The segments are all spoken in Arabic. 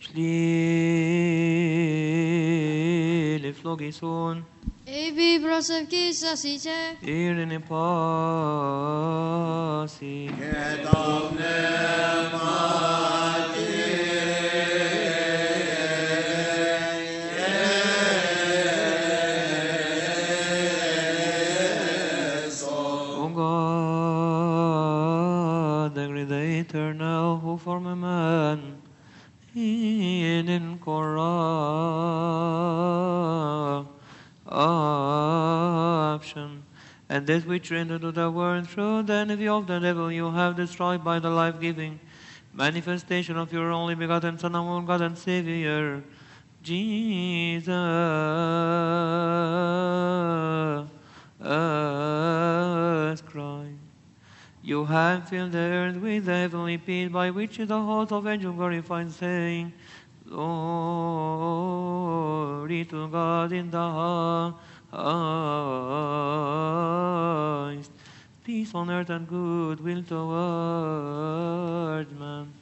Flogison, Ebi brosevki sasice, Irene Pasi, O God, the great eternal, who form a man in incorruption, and that which entered into the world through the envy of the devil you have destroyed by the life-giving manifestation of your only begotten Son, our God and Savior, Jesus Christ. You have filled the earth with the heavenly peace, by which the host of angels glorified, saying, Glory to God in the highest, peace on earth and goodwill toward man.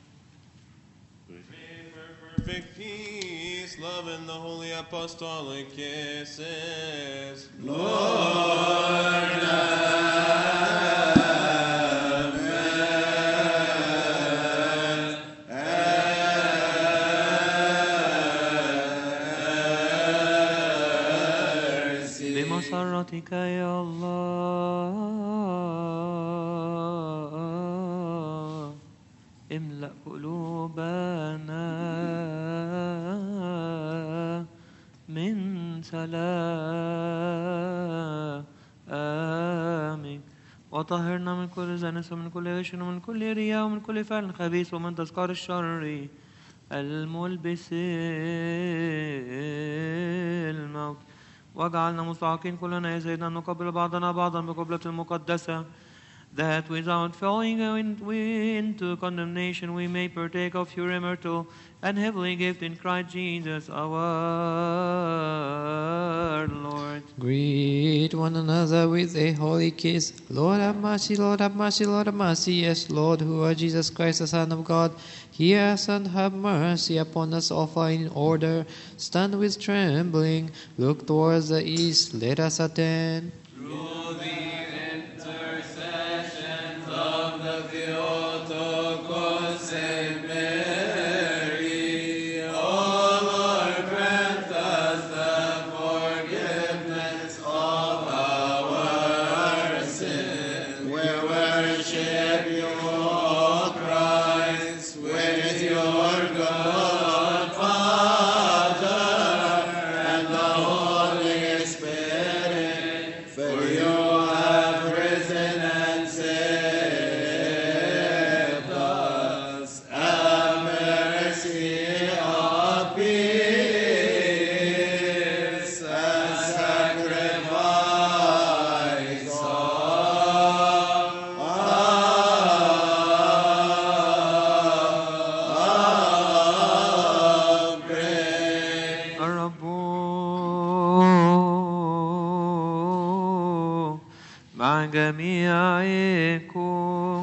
Perfect peace, love, and the holy apostolic kisses. بمسرتك يا الله املأ قلوبنا من سلامك وطهرنا من كل زنس ومن كل غش ومن كل رياء ومن كل فعل خبيث ومن تذكار الشر الملبس الموت واجعلنا مستحقين كلنا يا سيدنا أن نقبل بعضنا بعضا بقبلة المقدسة, that without falling into condemnation we may partake of your immortal and heavenly gift in Christ Jesus our Lord. Greet one another with a holy kiss. Lord have mercy, Lord have mercy, Lord have mercy. Yes, Lord, who are Jesus Christ, the Son of God, hear us and have mercy upon us. Offer in order, stand with trembling, look towards the east, let us attend. Through the intercessions of the Theotokos Saint Mary, O Lord, grant us the forgiveness of our sins. We worship you, O Christ, with your good Father and the Holy Spirit, for you have risen and saved us. Have mercy of peace and sacrifice of praise. الرب مع جميعكم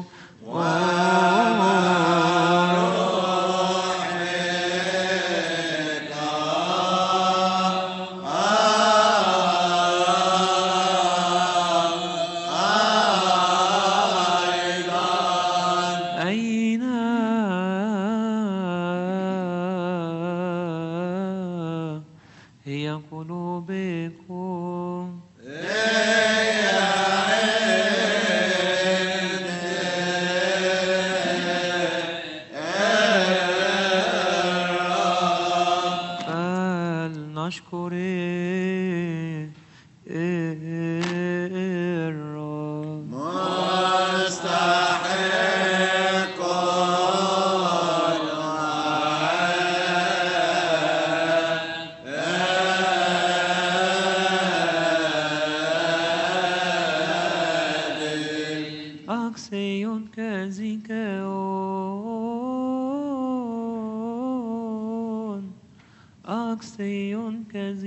أين هي قلوبكم فلنشكر الرب. مستحق أكسيون كازيكاون أكسيون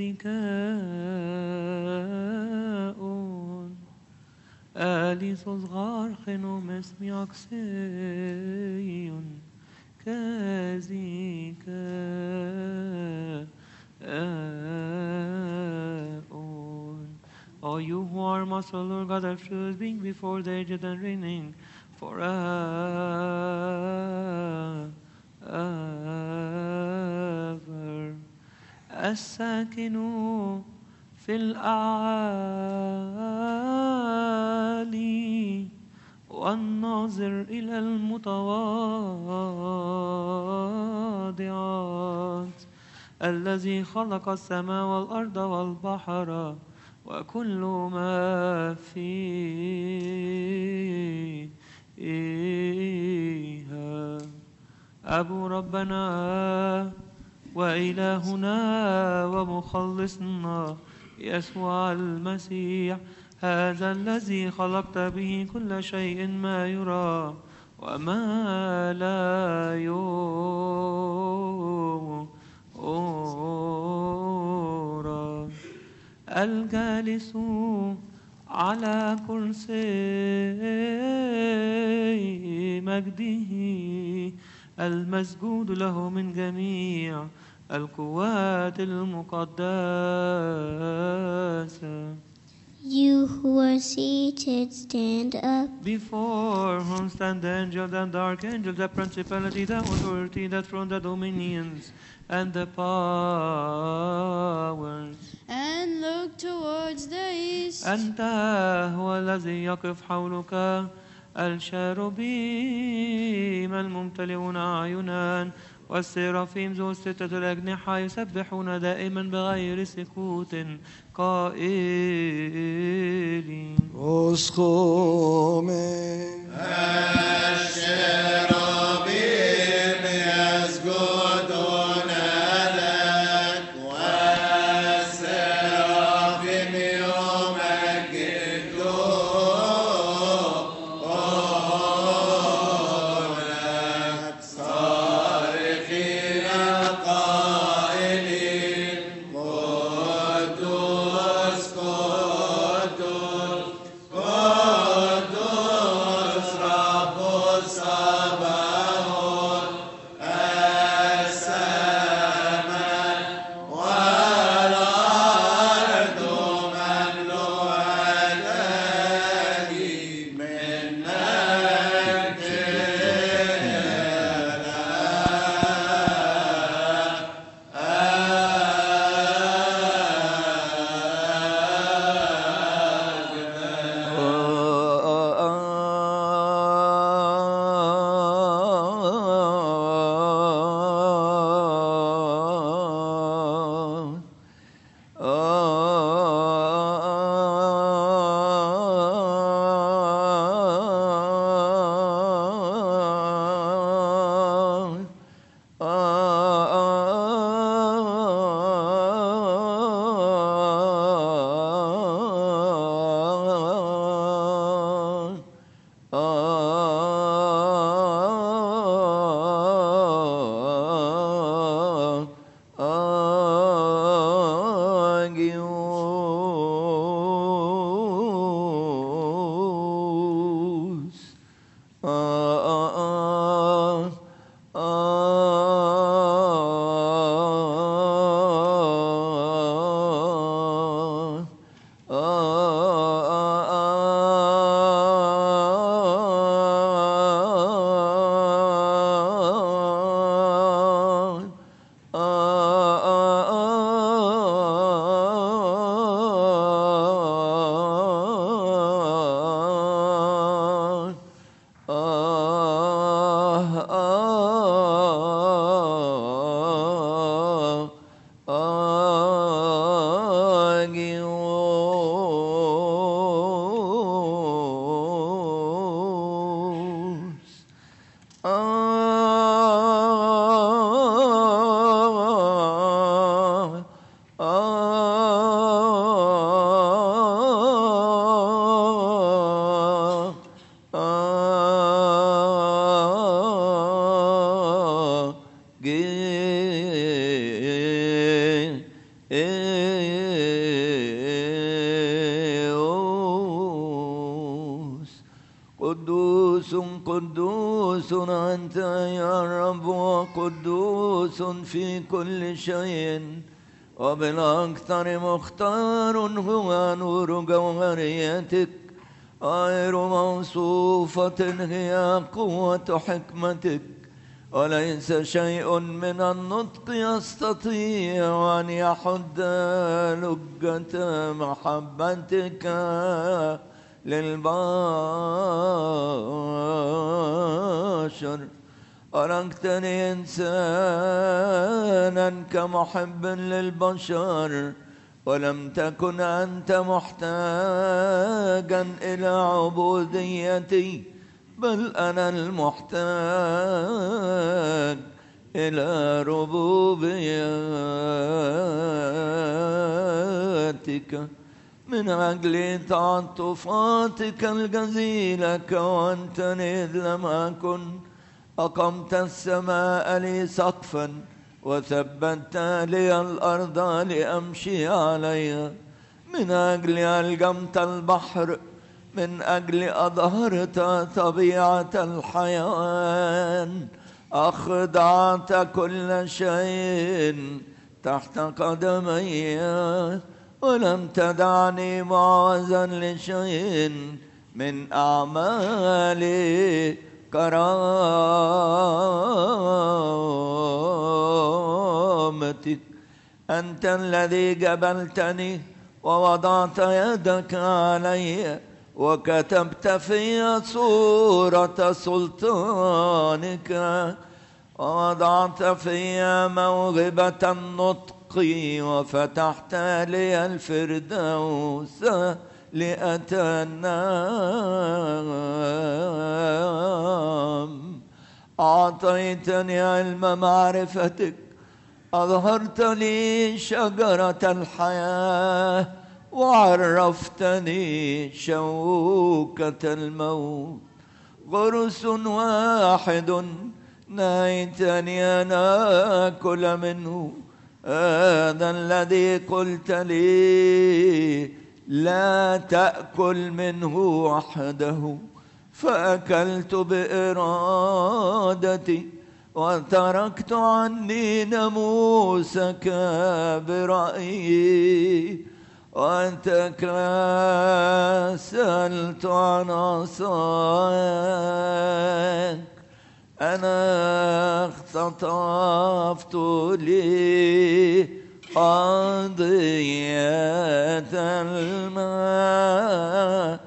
كازيكاون أليسوس غارخنوم اسمي أكسيون كازيكاون you who are master, Lord God of truth, being before the aged and reigning forever. الساكن في الأعالي والناظر إلى المتواضعات الذي خلق السماء والأرض والبحر وكل ما فيها. أبو ربنا وإلهنا ومخلصنا يسوع المسيح، هذا الذي خلقت به كل شيء ما يرى وما لا يرى، الجالس على كرسي مجده، المسجود له من جميع القوات المقدسة. You who are seated, stand up. Before whom stand the angels and the archangels, the principality, the authority, the throne, the dominions, and the powers. And look towards the east. أنت هو الذي يقف حولك الشاروبيم الممتلئون أعينا والسرافيم ذو الستة الأجنحة يسبحون دائما بغير سكوت قائلين اسخومي الشرابيم يسجدون لك والسرافيم يمجدونك صارخين قائلين قدوس قدوس قدوس رب السماوات السماء والأرض مملوءتان من مجد قدوس قدوس أنت يا رب، وقدوس في كل شيء، وبالأكثر مختار هو نور جوهريتك، غير موصوفة هي قوة حكمتك، وليس شيء من النطق يستطيع أن يحد لجة محبتك للبشر. أركتني إنسانا كمحب للبشر، ولم تكن أنت محتاجا إلى عبوديتي، بل أنا المحتاج إلى ربوبيتك. من أجل تعاطفاتك الجزيلة كونتني إذ لم أكن، أقمت السماء لي سقفا، وثبت لي الأرض لأمشي عليها. من أجل ألجمت البحر، من أجل أظهرت طبيعة الحيوان، أخضعت كل شيء تحت قدمي، ولم تدعني معوزا لشيء من أعمالي كرامتك. أنت الذي جبلتني ووضعت يدك علي، وكتبت في صورة سلطانك، ووضعت في موهبة النطق، وفتحت لي الفردوس لأتنام. أعطيتني علم معرفتك، أظهرت لي شجرة الحياة، وعرفتني شوكة الموت. غرس واحد نهيتني أن آكل منه، هذا الذي قلت لي لا تأكل منه وحده، فأكلت بإرادتي، وتركت عني ناموسك برأيي، وتكاسلت عن عصاك. أنا اختطفت لي قضية الماء،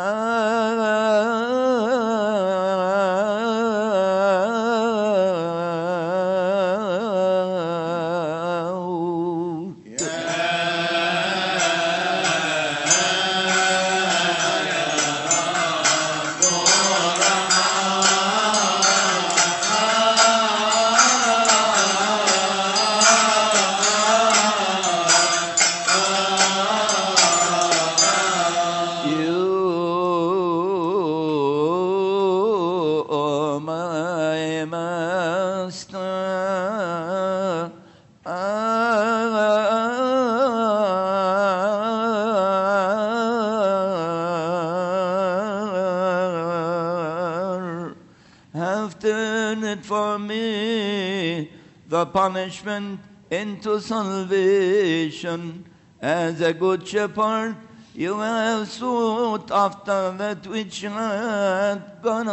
for me the punishment into salvation. As a good shepherd, you have sought after that which had gone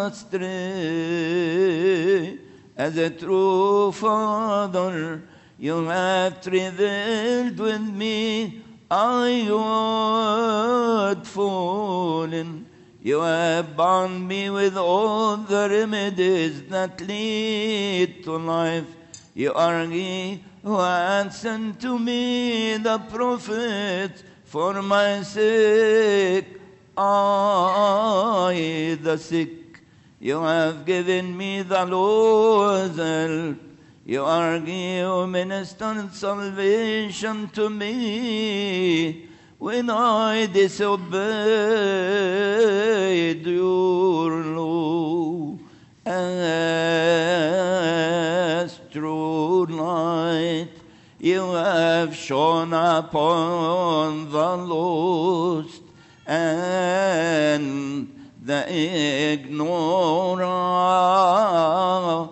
astray. As a true father, you have travailed with me, I had fallen. You have bound me with all the remedies that lead to life. You are he who had sent to me the prophets for my sake, I the sick. You have given me the Lord's help. You are he who ministered salvation to me when I disobeyed your law. As true light, you have shone upon the lost and the ignorant.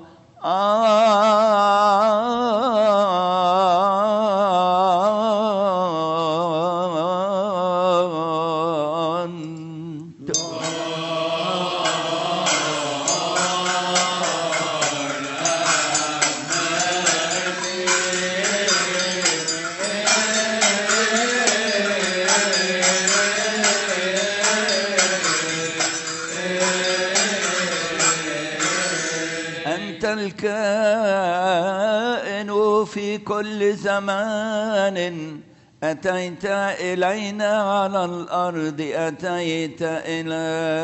الكائن في كل زمان أتيت إلينا على الأرض أتيت إلى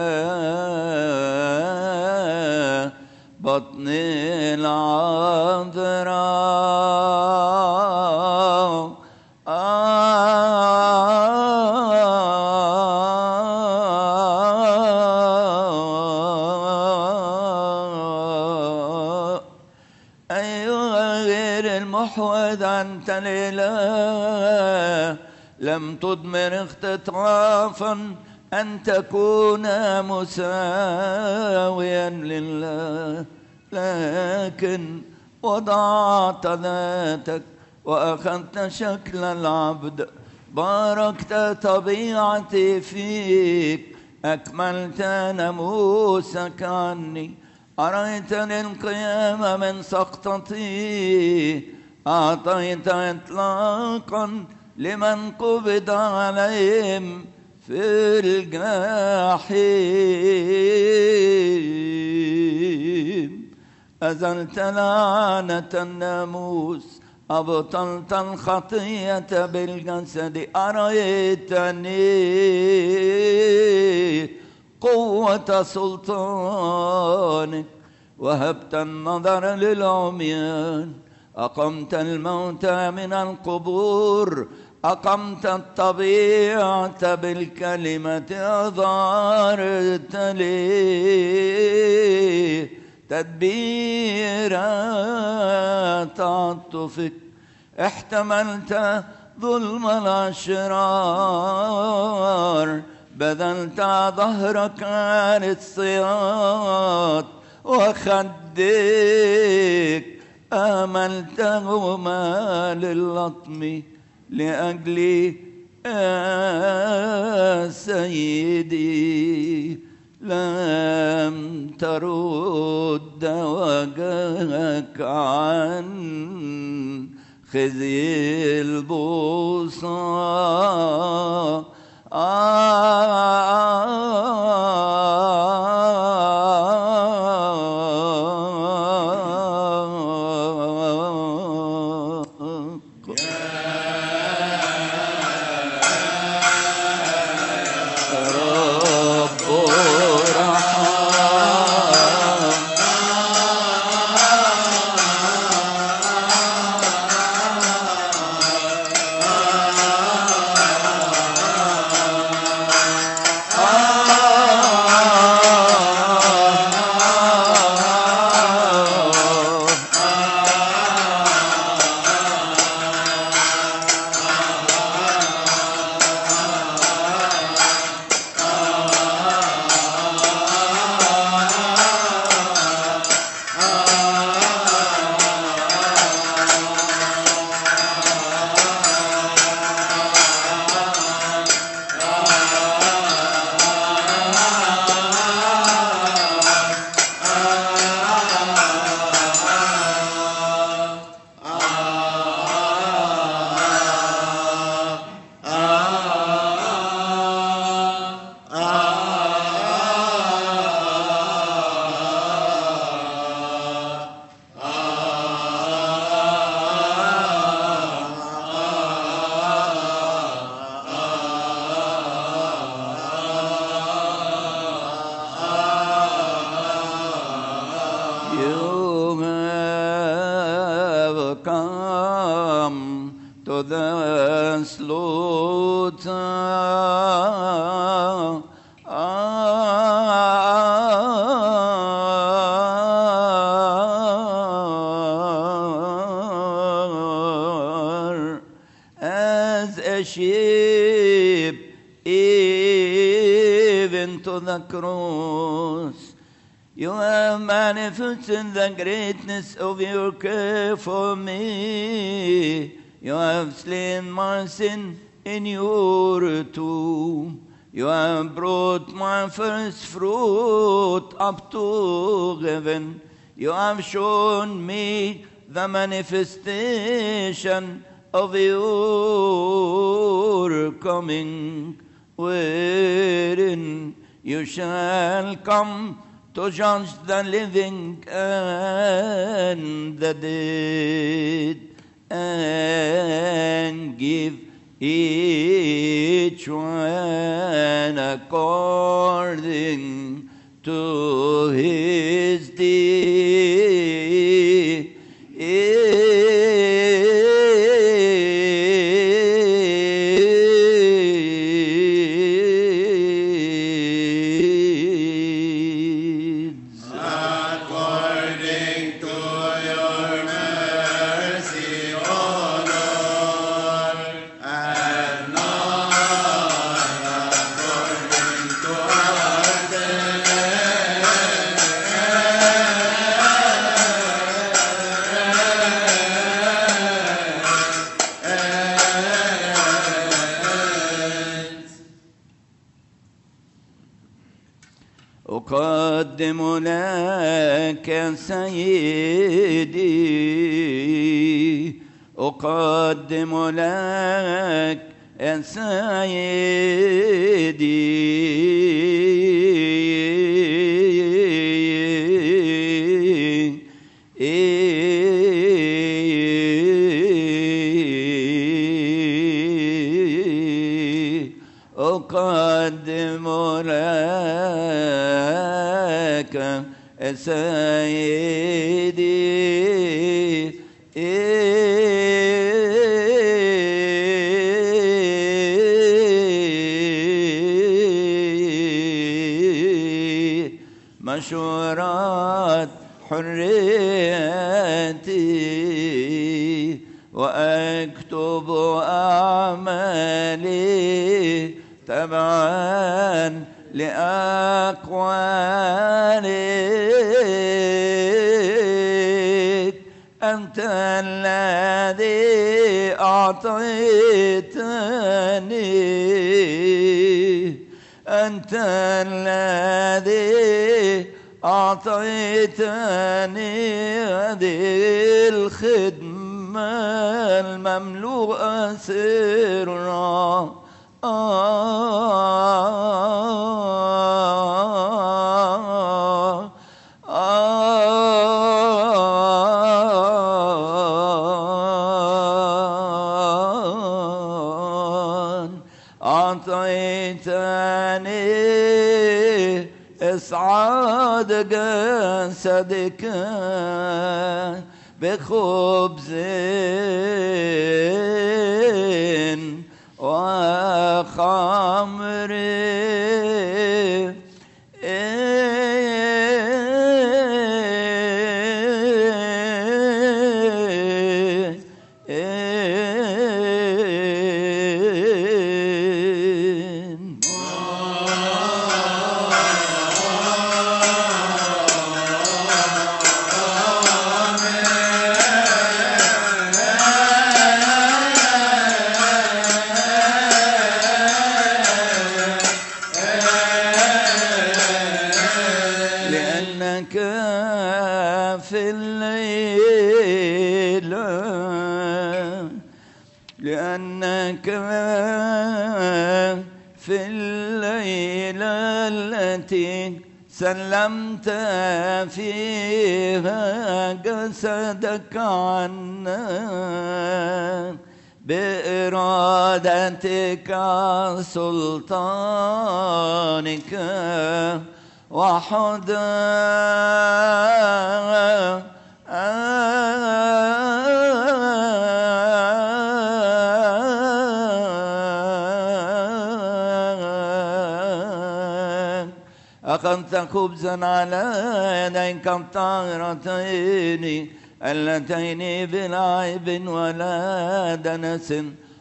بطن العذراء أيها غير المحوذ أنت الإله لم تضمر اختطافا أن تكون مساويا لله لكن وضعت ذاتك وأخذت شكل العبد باركت طبيعتي فيك أكملت ناموسك عني أريتني القيام من سقطتي أعطيت إطلاقا لمن قبض عليهم في الجحيم أزلت لعنة الناموس أبطلت الخطية بالجسد أريتني قوة سلطانك وهبت النظر للعميان أقمت الموتى من القبور أقمت الطبيعة بالكلمة أظهرت لي تدبير تعطفك احتملت ظلم الأشرار بذلت ظهرك عن الصياط وخدك آملتهما للطم لأجلي يا سيدي لم ترد وجهك عن خزي البوصة as a sheep even to the cross. You have manifested the greatness of your care for me. You have slain my sin in your tomb. You have brought my first fruit up to heaven. You have shown me the manifestation of your coming, wherein you shall come to judge the living and the dead, and give each one according to his deeds. According to your mercy, O Lord, and not according to our أقدم لك سيدي، أقدم لك سيدي، أقدم لك سيدي، مشورات حريتي، وأكتب أعمالي تبعا لأقوالك. أنت الذي أعطيتني، أنت الذي أعطيتني هذه الخدمة المملوءة سرا. أعطيتني إسعاد جسدك بخبز وخمر، لأنك في الليلة، لأنك في الليلة التي سلمت فيها جسدك عنا بإرادتك سلطانك أخذت خبزا على يديك الطاهرتين اللتين بلا عيب ولا دنس،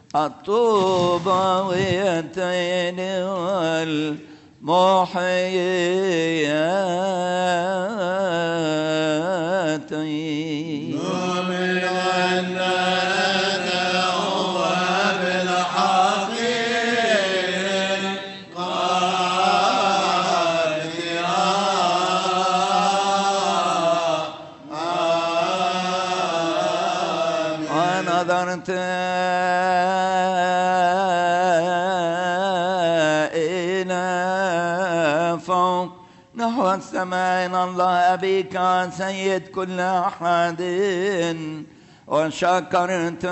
الطوباويتين والمحييتين. نؤمن أن هو بالحق ونظرت إلى فوق نحو السماء إن الله أبيك سيد كل أحد وشكرت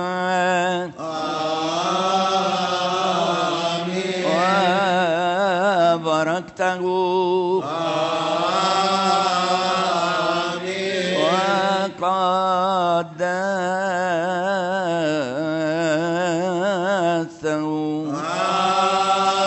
وباركته وقدسته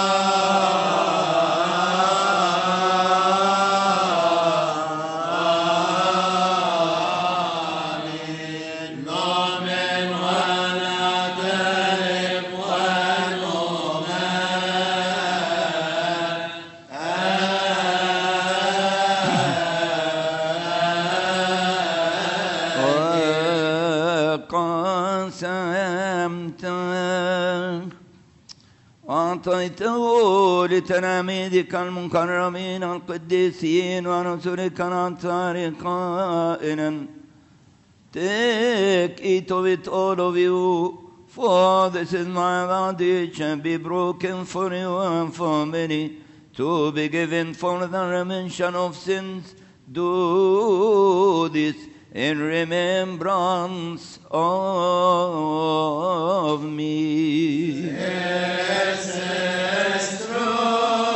أعطيته لتلاميذك المكرمين القديسين ورسلك الأطهار قائلا Take it of it, all of you, for this is my body, which shall be broken for you and for many, to be given for the remission of sins. Do this in remembrance of me. This is true.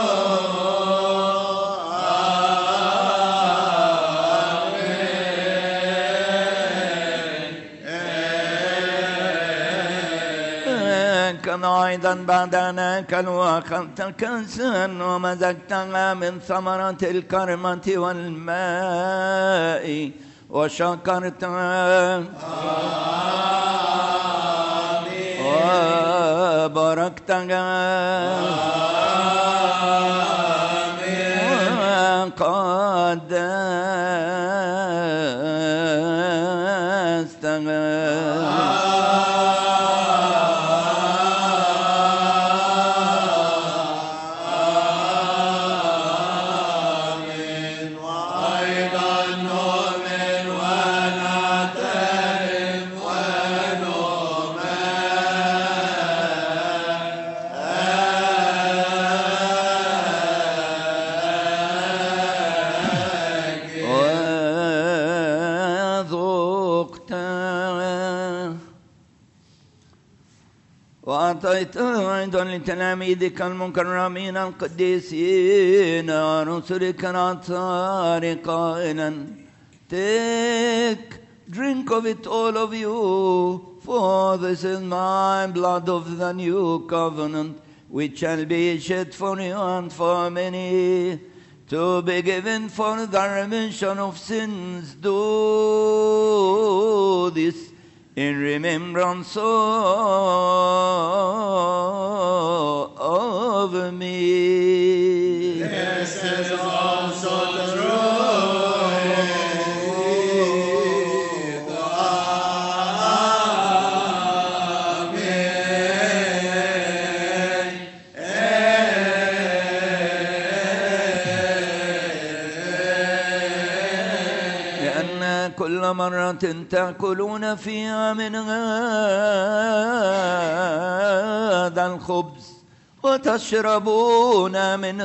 كما أيضا بعد أن أكلوا وأخذت كأسا ومزجتها من ثمرة الكرمة والماء وشكرت وباركتها وقدستها وأعطيته أيضا لتلاميذك المكرمين القديسين ورسلك الأطهار قائلا Take, drink of it all of you, for this is my blood of the new covenant, which shall be shed for you and for many, to be given for the remission of sins. Do this in remembrance of me. This is also true. كل مرة تأكلون فيها من هذا الخبز وتشربون من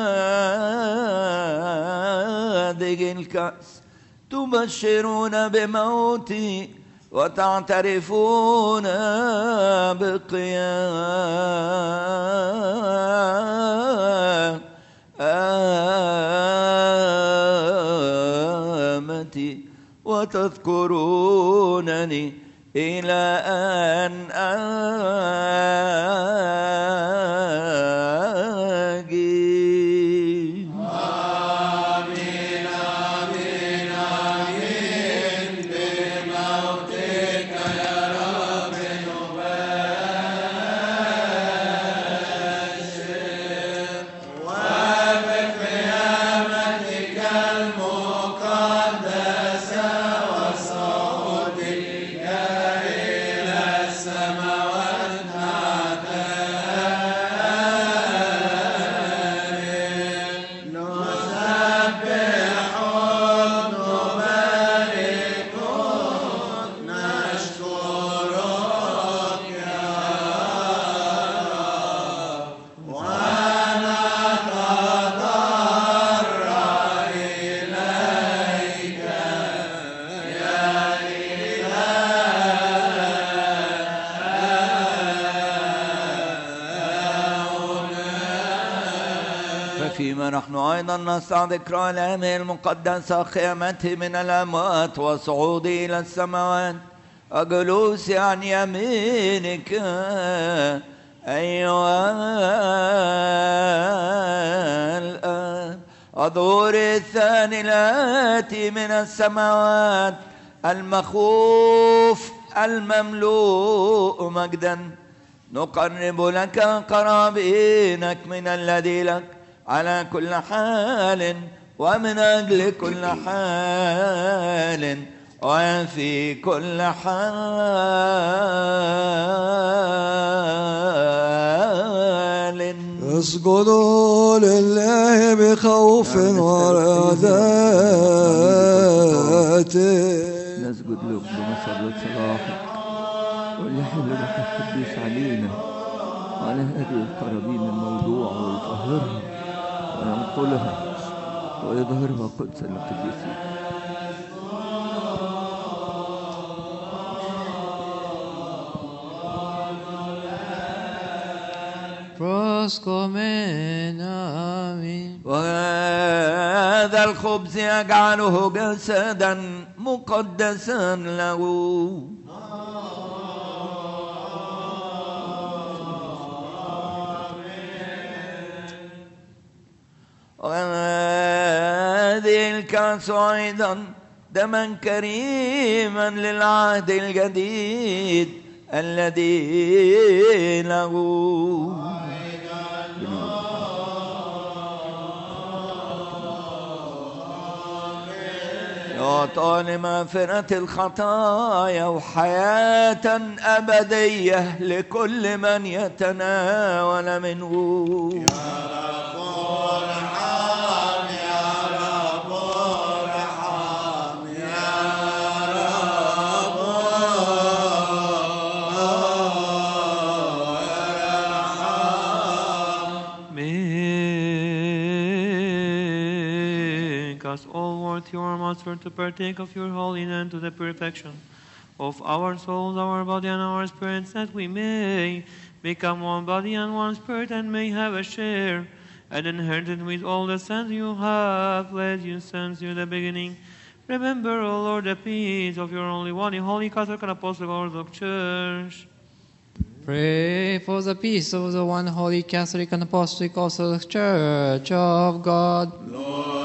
هذه الكأس تبشرون بموتي وتعترفون بقيامتي وتذكرونني إلى أن آجي. آمين آمين آمين بموتك يا رب نبشر وبقيامتك المقدسة وصعودك إلى السماوات فيما نحن أيضا نسعى ذكرى الأيام المقدسة قيامته من الأموات وصعوده إلى السماوات وجلوس عن يمينك أيها الآب الظهور الثاني الآتي من السماوات المخوف المملوء مجدا نقرب لك قرابينك من الذي لك على كل حال ومن أجل كل حال وفي كل حال اسجدوا لله بخوف ورعدات نسجد له بمسرة صلاحك وليحل روحك القدوس علينا وعلى هذه القرابين الموضوعة ويطهرها وينقلها ويظهرها قدسا للقديسين. Proscomen, آمين. وهذا الخبز يجعله جسدا مقدسا له وهذه الكأس أيضا دما كريما للعهد الجديد الذي له يعطى لمغفرة الخطايا وحياة أبدية لكل من يتناول منه. Your Master, to partake of your holy name to the perfection of our souls, our body, and our spirits, that we may become one body and one spirit, and may have a share and inheritance with all the saints you have led you since the beginning. Remember, O Lord, the peace of your only one, holy Catholic and Apostolic Orthodox Church. Pray for the peace of the one holy Catholic and Apostolic Orthodox Church of God. Lord,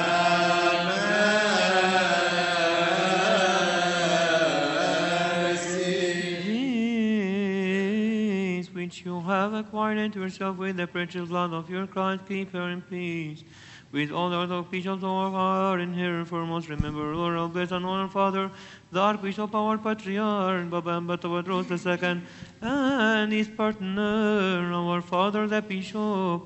which you have acquired into yourself with the precious blood of your Christ, keep her in peace. With all the Orthodox bishops of our in here foremost, remember, Lord, our blessed and honored Father, the Archbishop, our Patriarch, Baba Ambatavadros II, and his partner, our Father, the Bishop,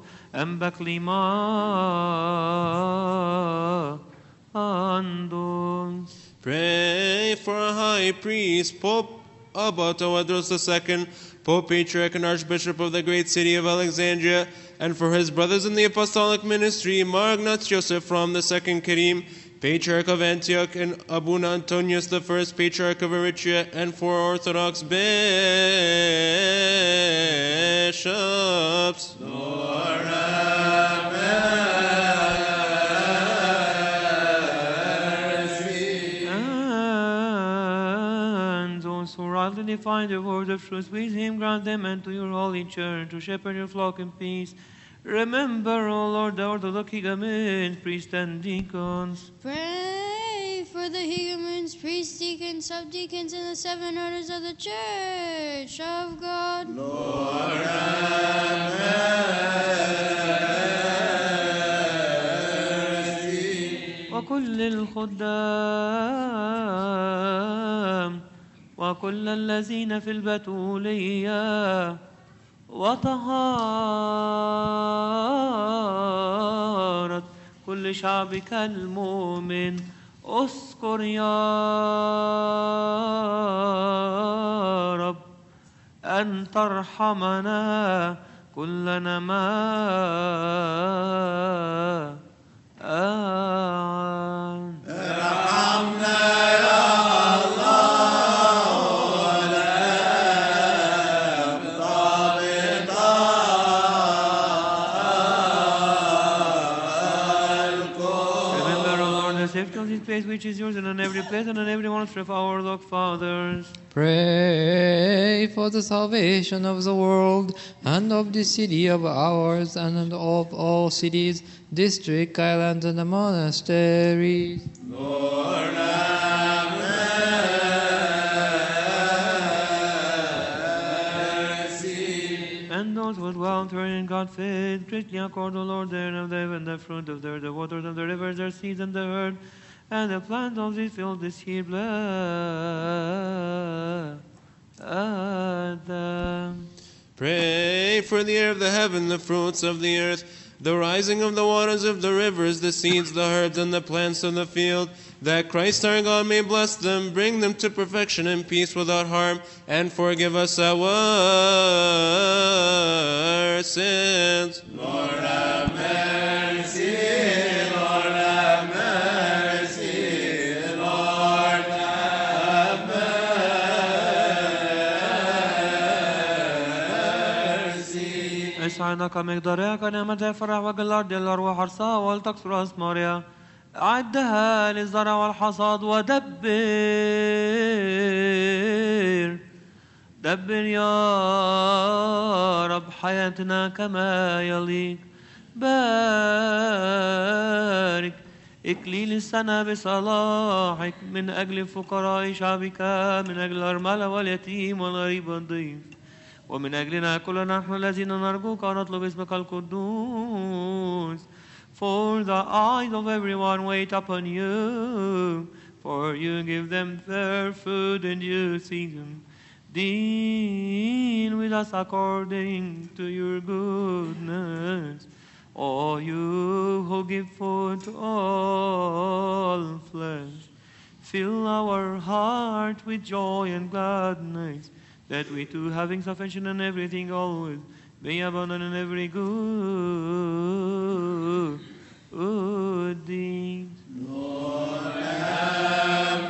Mbaklima Andons. Pray for a high priest, Pope Abba Tawadros II, Pope Patriarch and Archbishop of the great city of Alexandria, and for his brothers in the apostolic ministry, Mar Ignatius Joseph from the second Kerim, Patriarch of Antioch, and Abuna Antonius I, Patriarch of Eritrea, and for Orthodox bishops. Lord, who rightly define the word of truth, with him grant them and to your holy church to shepherd your flock in peace. Remember, O Lord, the Orthodox higumens, priests, and deacons. Pray for the higumens, priests, deacons, subdeacons, and the 7 orders of the Church of God. Lord, have mercy. وكل الخدام وكل الذين في البتولية وطهارة كل شعبك المؤمن اذكر يا رب أن ترحمنا كلنا ما ارحمنا يا الله ولا بطابطات of this place which is yours, and on every place and on every one of our Lord fathers. Pray for the salvation of the world and of this city of ours and of all cities, district, islands, and the monasteries. Lord, have mercy. And those who dwell in God's faith, greatly accord, O Lord, there of the heaven, the fruit of the earth, the waters of the rivers, their seeds and the earth, and the plants of this field this year bless them. Pray for the air of the heaven, the fruits of the earth, the rising of the waters of the rivers, the seeds, the herbs, and the plants of the field, that Christ our God may bless them, bring them to perfection and peace without harm, and forgive us our sins. Lord, have mercy. Lord, have mercy. Lord, have mercy. اسعدك مقدارك نعمة فرح وجلال الأرواح حرصها ولتكثر أثمارها. أعدها للزرع والحصاد دبر يا رب حياتنا كما يليق. بارك إكليل السنة بصلاحك من أجل فقراء شعبك، من أجل الأرملة واليتيم والغريب والضيف، ومن أجلنا كلنا نحن الذين نرجوك ونطلب اسمك القدوس. For the eyes of everyone wait upon you, for you give them their food in due season. Deal with us according to your goodness, O you who give food to all flesh. Fill our heart with joy and gladness, that we too, having sufficient in everything always, may abundant in every good deed. Lord, have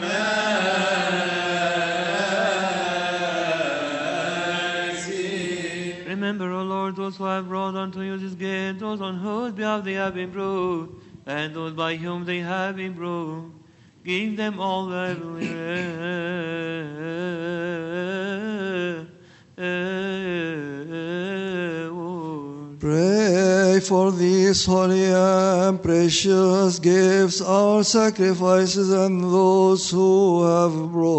mercy. Remember, O Lord, those who have brought unto you this gift, those on whose behalf they have been brought, and those by whom they have been brought. Give them all thy Pray for these holy and precious gifts, our sacrifices, and those who have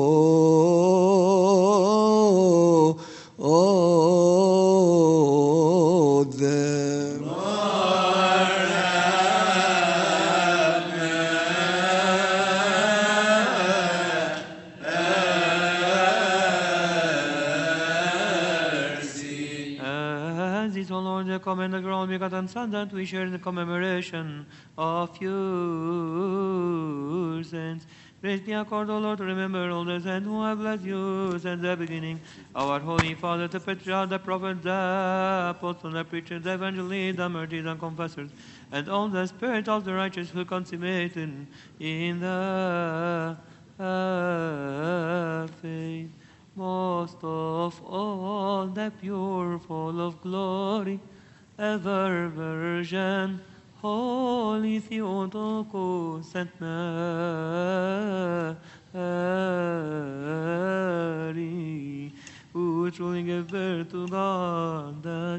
brought them. Lord, have mercy. As is, O Lord, the common the ground begotten Son, that we share in the commemoration of your sins. Greatly accord, O Lord, to remember all the saints who have blessed you since the beginning. Our Holy Father, the Patriarch, the Prophet, the Apostle, the Preacher, the Evangelist, the Martyrs, and Confessors, and all the Spirit of the righteous who consummated in the faith. Most of all, the pure, full of glory, ever Virgin, Holy Theotokos, Saint Mary, who truly gave birth to God the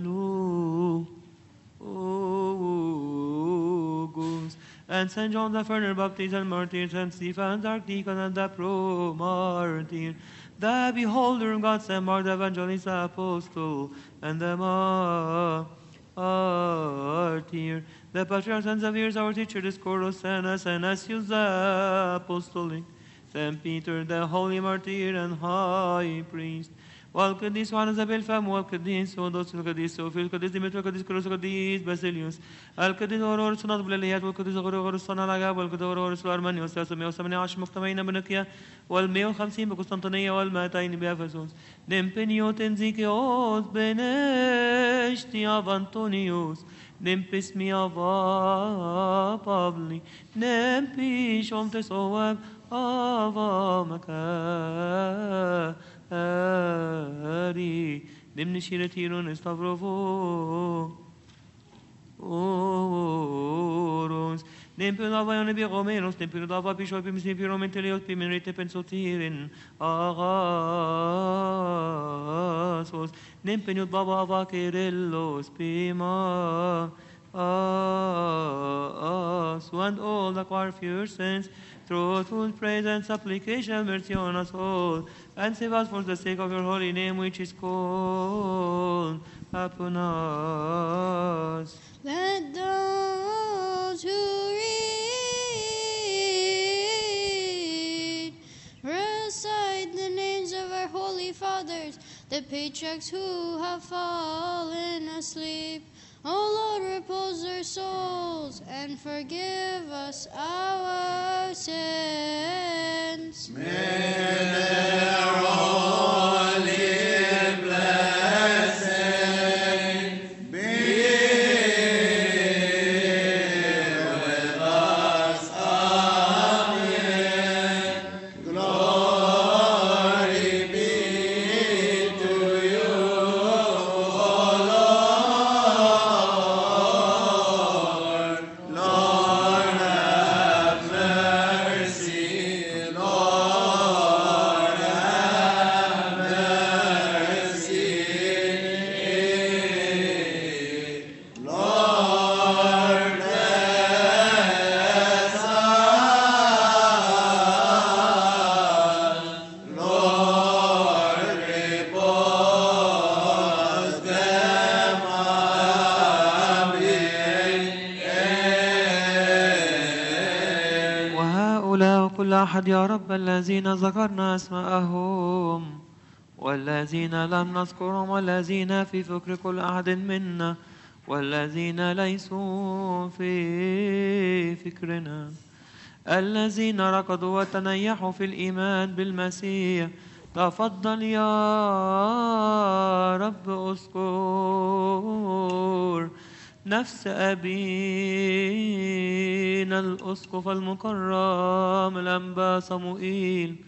Logos, and Saint John the Further Baptist and Martyr, Saint Stephen, the Archdeacon, and the Pro-Martyr, the Beholder of God, Saint Mark, the Evangelist, the Apostle, and the Martyr, the Patriarchs and Xavier, our teacher, the Scoros, and Athanasius, the Apostolic, Saint Peter, the Holy Martyr and High Priest, والقديس وعن زبيل الفم والقديس ودوس القديس وفي القديس ديمتر والقديس كروس والقديس باسيليوس القديس غرغورس وناط بالاليات والقديس غرغورس صنع العجاب والقديس غرغورس الارمنيوس 318 مجتمعين بنقيا وال150 بقسطنطينيه وال200 بافسوس نمبنيوت انزيكيوس بنشتي افانطونيوس نمبس ميافا بابلي نمبيش ومتسواب افا مكا Ari, dimnishire tiron stavrovo, oros, Nempelava ione bigomenos, nempelava bishopim snipiromentileos pimenrite pensotirin, agasos, nempeniut baba avakerillos pima, us, and all the choir of your sins, truthful praise and supplication, mercy on us all, and save us for the sake of your holy name, which is called upon us. Let those who read recite the names of our holy fathers, the patriarchs who have fallen asleep. O Lord, repose their souls and forgive us our sins. May their holy blessing be with us. Amen. Glory be to you, O Lord. Lord, have mercy. Lord, have mercy. Lord, bless us. Lord, repose them. Amen. وهؤلاء كل أحد يا رب الذين ذكرنا أسماءهم والذين لم نذكرهم والذين في فكر كل أحد منا والذين ليسوا في فكرنا الذين ركضوا وتنيحوا في الإيمان بالمسيح تفضل يا رب اذكر نفس أبينا الأسقف المكرم الأنبا صموئيل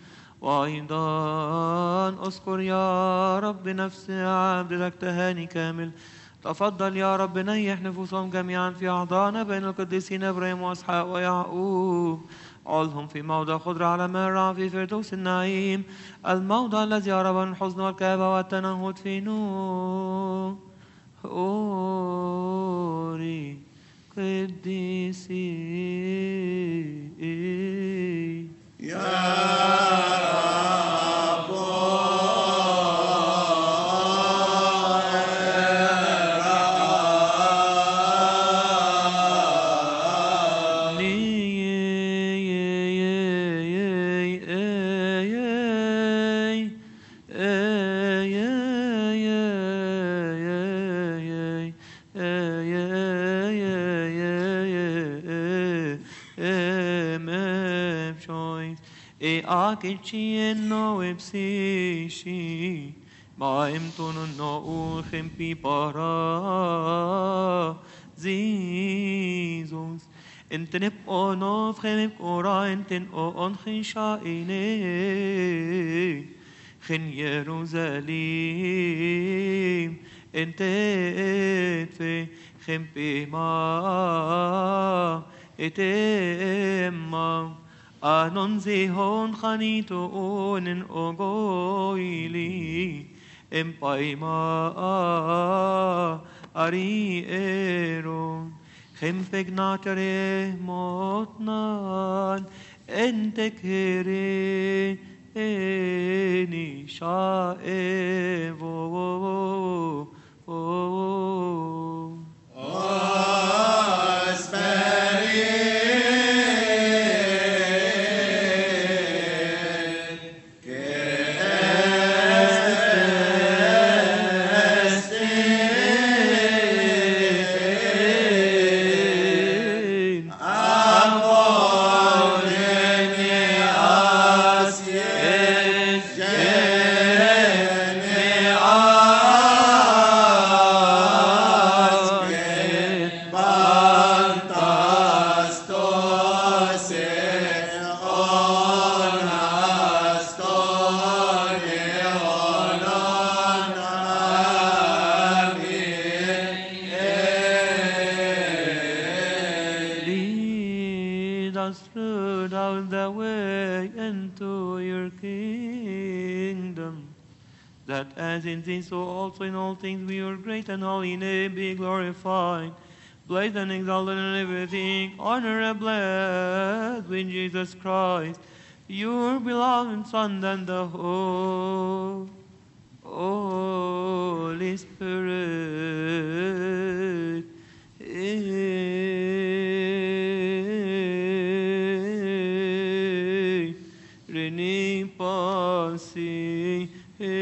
وأيضا اذكر يا رب نفس عبدك تهاني كامل تفضل يا رب نيح نفوسهم جميعا في أحضان بين القديسين إبراهيم وإسحاق ويعقوب علهم في موضع خضرة على مرة في فردوس النعيم الموضع الذي يرى من الحزن والكآبة والتنهد في نوري قديسي Akicien epsishi maim tonun no uchem pipara zizos entenep ono fremep ora enten o onchisha ine chen Jerusalem entet fe chempema etemma Anon zehon chanito onen ogoili empaima ari eron chempegnatere motnan entekere enisha evo Yeah. that as in thee, so also in all things, your great and holy name be glorified, blessed and exalted in everything, honor and blessed with Jesus Christ, your beloved Son, and the Holy Spirit. Reni pasi.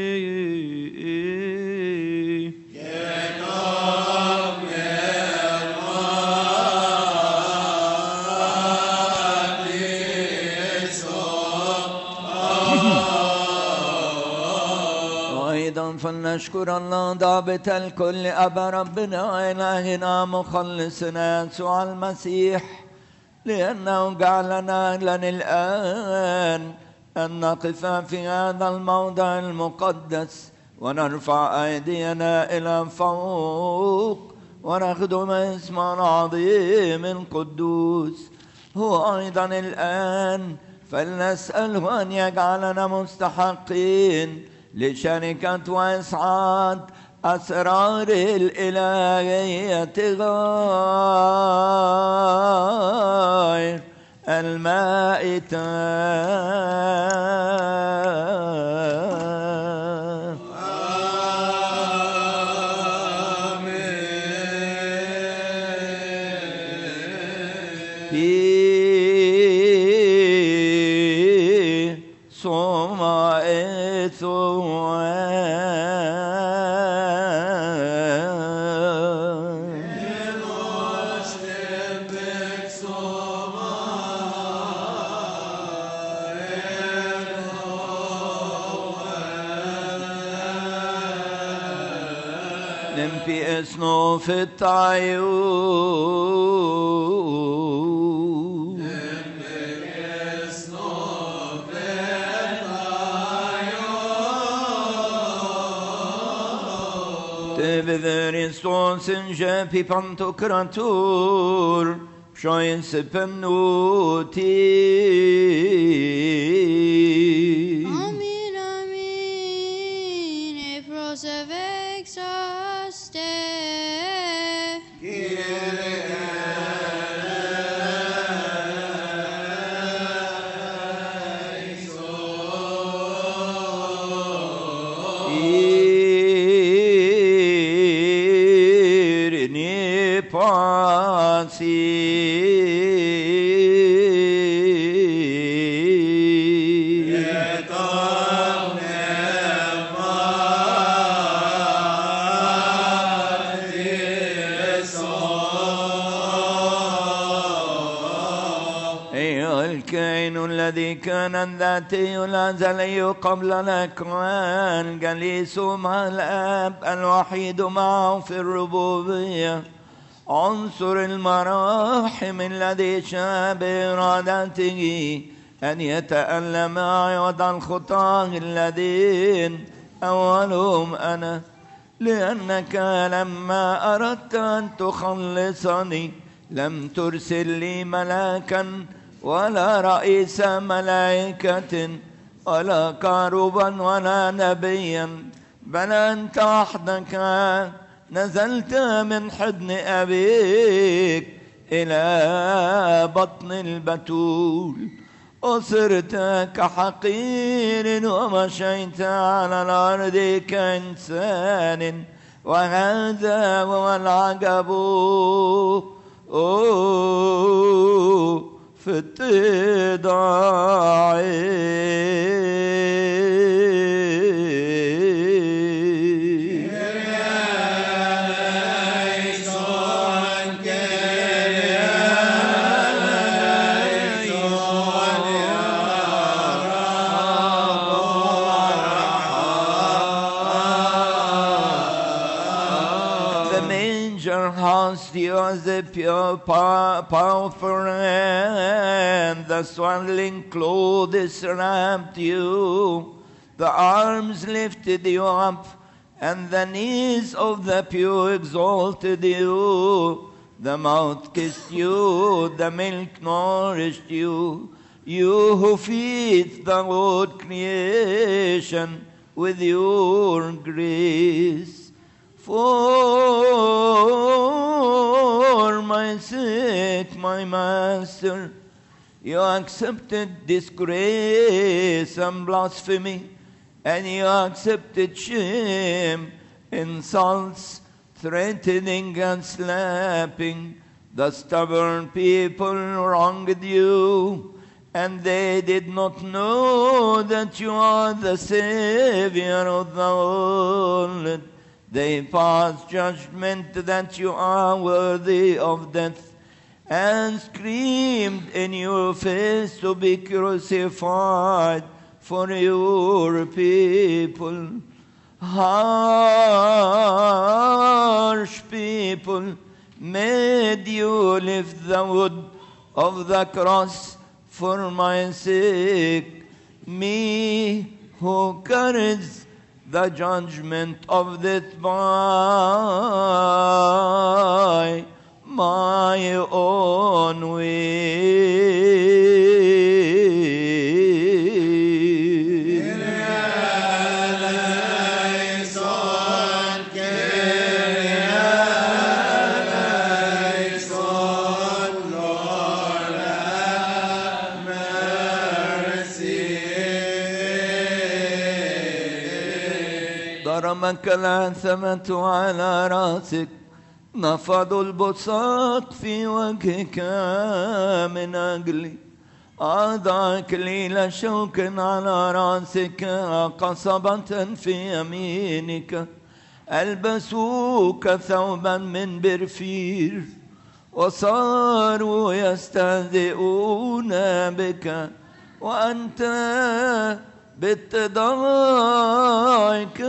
فلنشكر الله ضابط الكل أبا ربنا إلهنا مخلصنا يسوع المسيح لأنه جعلنا لنا الآن أن نقف في هذا الموضع المقدس ونرفع أيدينا إلى فوق ونخدم اسمه العظيم القدوس. هو أيضا الآن فلنسأله أن يجعلنا مستحقين لشركة وإسعاد أسرار الإلهية غير المائتة. في الطيور تبذرستوس جابي بانتوكراتور شاينس بنوتي. Amen, amen. Epros exaste. الذي كان ذاتي الأزلي قبلنا كان جليس مع الآب الوحيد معه في الربوبية عنصر المراحم الذي شاء بإرادته أن يتألم عوض الخطاة الذين أولهم أنا لأنك لما أردت أن تخلصني لم ترسل لي ملاكا ولا رئيس ملائكة ولا كاروبا ولا نبيا بل أنت وحدك نزلت من حضن أبيك إلى بطن البتول وصرت كحقير ومشيت على الأرض كإنسان وهذا هو العجب في التضاع. You are the pure, powerful hand, the swaddling clothes wrapped you, the arms lifted you up, and the knees of the pure exalted you. The mouth kissed you, the milk nourished you. You who feed the Lord creation, with your grace. For my sake, my Master, you accepted disgrace and blasphemy, and you accepted shame, insults, threatening and slapping. The stubborn people wronged you, and they did not know that you are the Savior of the world. They passed judgment that you are worthy of death, and screamed in your face to be crucified for your people. Harsh people made you lift the wood of the cross for my sake, me who carries the judgment of death by my own way. ضرمك العثمة على راسك، نفضوا البساط في وجهك من أجلي، أضع كليل شوك على راسك، قصبة في يمينك، ألبسوك ثوبا من برفير، وصاروا يستهزئون بك، وأنت باتضاعك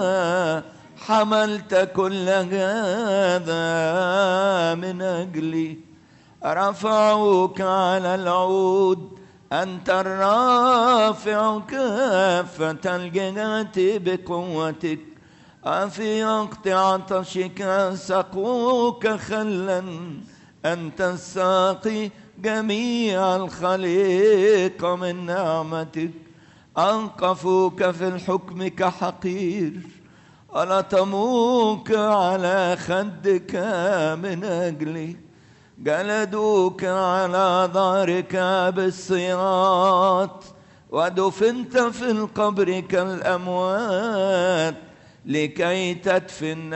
حملت كل هذا من أجلي. رفعوك على العود، أنت الرافع كافة الجهات بقوتك، في وقت عطشك سقوك خلا، أنت الساقي جميع الخليق من نعمتك. أنقفوك في الحكم كحقير، ألطموك على خدك من أجلي، جلدوك على ظهرك بالسياط، ودفنت في القبر كالأموات لكي تدفن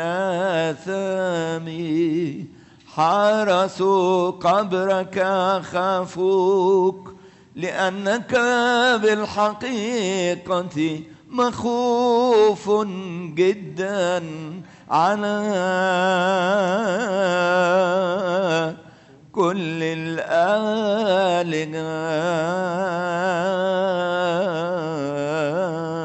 آثامي. حرسوا قبرك خافوك، لأنك بالحقيقة مخوف جدا على كل الآلهة.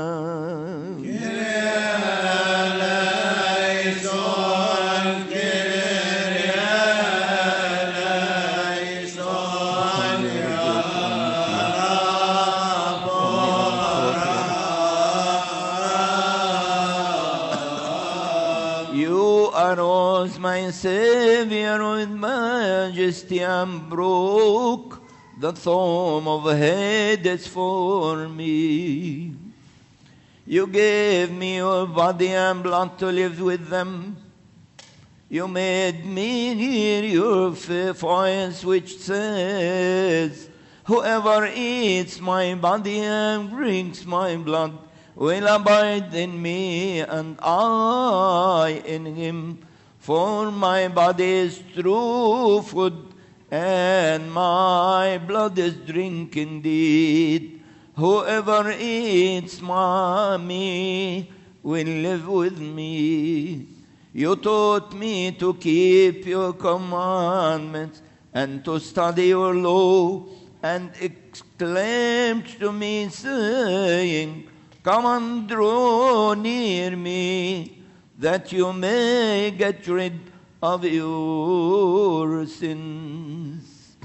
Arose, my Savior, with majesty, and broke the thorn of Hades for me. You gave me your body and blood to live with them. You made me hear your voice which says, whoever eats my body and drinks my blood will abide in me, and I in him. For my body is true food, and my blood is drink indeed. Whoever eats me will live with me. You taught me to keep your commandments and to study your law, and exclaimed to me, saying, come and draw near me, that you may get rid of your sins.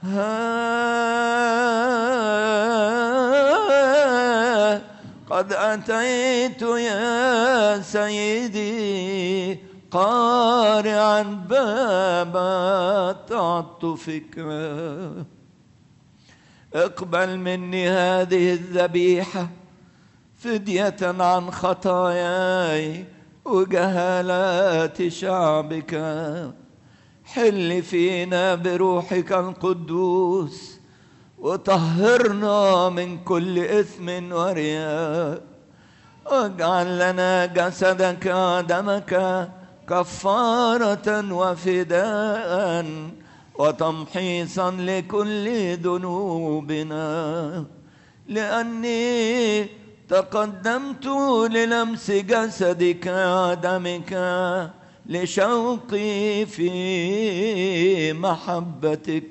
قد أتيت يا سيدي قارعا باب تعطفك، اقبل مني هذه الذبيحة، فدية عن خطاياي وجهالات شعبك. حل فينا بروحك القدوس وطهرنا من كل إثم ورياء. واجعل لنا جسدك ودمك كفارة وفداء وتمحيصا لكل ذنوبنا، لأني تقدمت للمس جسدك ودمك لشوقي في محبتك.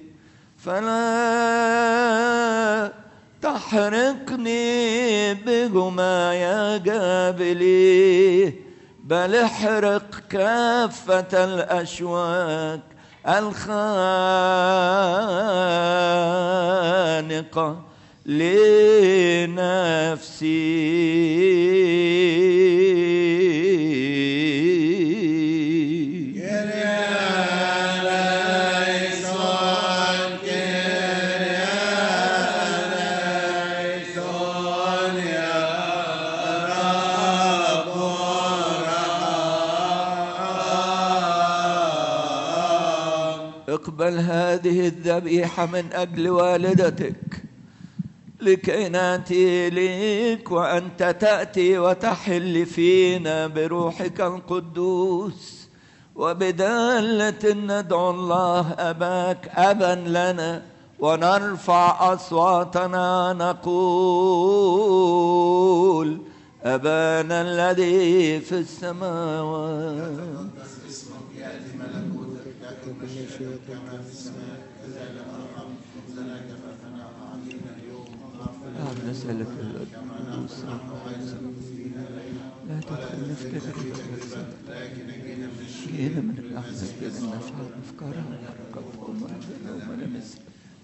فلا تحرقني بهما يا جابلي، بل احرق كافة الأشواك الخانقة لنفسي. اقبل هذه الذبيحة من أجل والدتك لكي نأتي إليك وأنت تأتي وتحل فينا بروحك القدوس، وبدالة ندعو الله أباك أبا لنا ونرفع أصواتنا نقول: أبانا الذي في السماوات. نسألك القدوس لا تدخلنا في تجربة جئنا من الأحزاب بأن نفعل أفكارنا ونركبهم ونمسك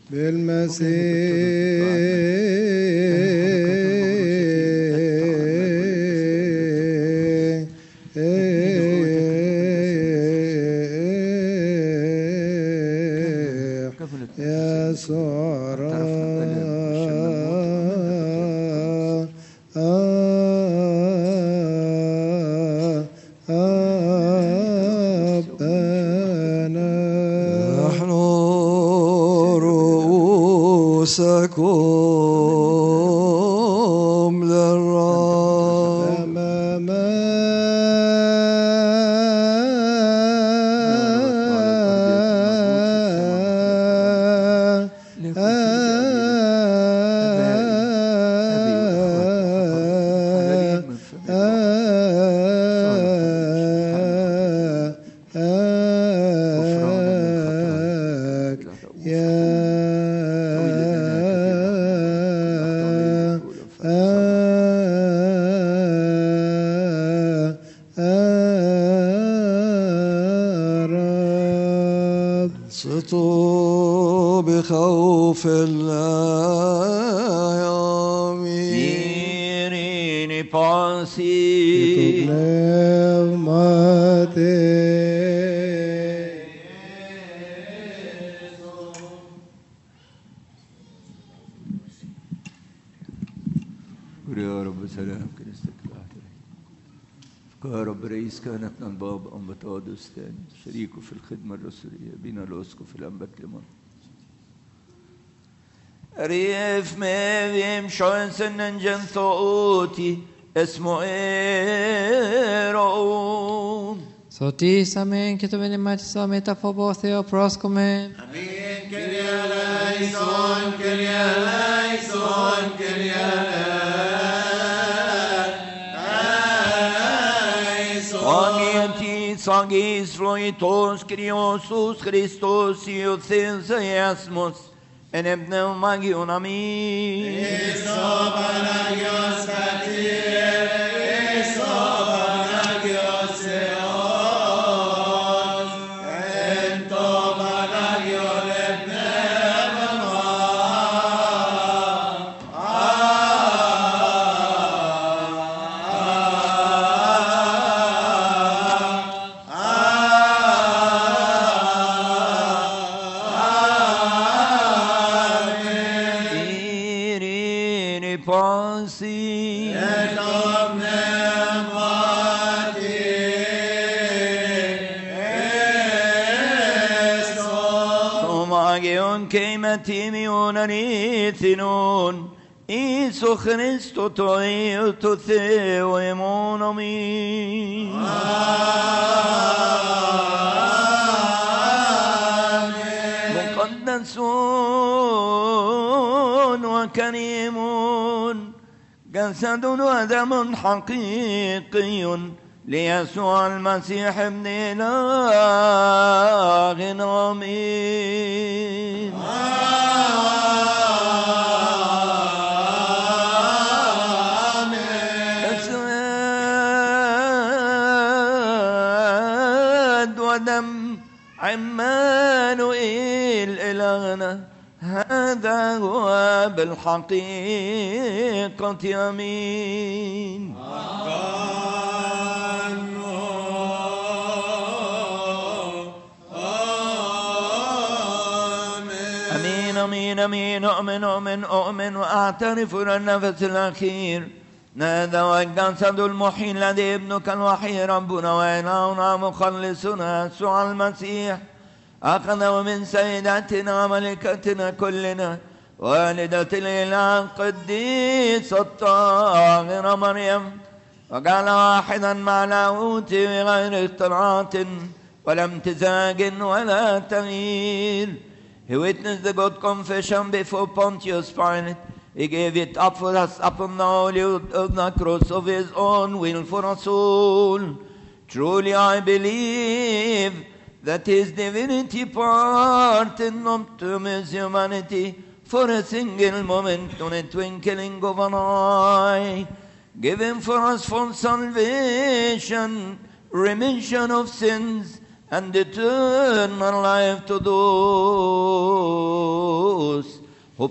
رؤوسكم للرب بخوف الله يميني باسي يا رب سلام كنيستك يا رب رئيس كهنة الباب أنبا تقدس تاني شريكه في الخدمة الرسولية بينا الأسقف الأنبا كليمان ريف ميم شانسن ننجن ثوتي اسمه إيرون صوتي سامين كتبني ما تسامي تفوبوثي وبروسكومين أمين كريا لايسون كريا لايسون كريا لايسون Sagis roitos Kriosus Christos Iothin Sayasmus en ebneu magion amin. Iso Panagios Katir, Iso Panagios Eos, Ento Panagion Pansi Ion keimatiimion arithinon, Iso Christo toi to theo emonomi. مقدسون وكريمون جسد ودم حقيقي ليسوع المسيح ابن إله آمين. جسد ودم عمانوئيل إلهنا هذا هو بالحقيقة أمين. أمين أمين أمين أؤمن وأعترف للنفس الأخير هذا والجسد المحيي الذي ابنك الوحيد ربنا وإلهنا مخلصنا يسوع المسيح أخذ من سيداتنا ملكتنا كلنا والدة الإله القديسة الطاهرة مريم وجعل واحدا مع لاهوت بغير اختلاط ولا امتزاج ولا تغيير. He witnessed the good confession before Pontius Pilate. He gave it up for us upon the holy of the cross of his own will for us all. Truly I believe that his divinity parted not from his humanity for a single moment on a twinkling of an eye, giving for us for salvation, remission of sins, and eternal life to those who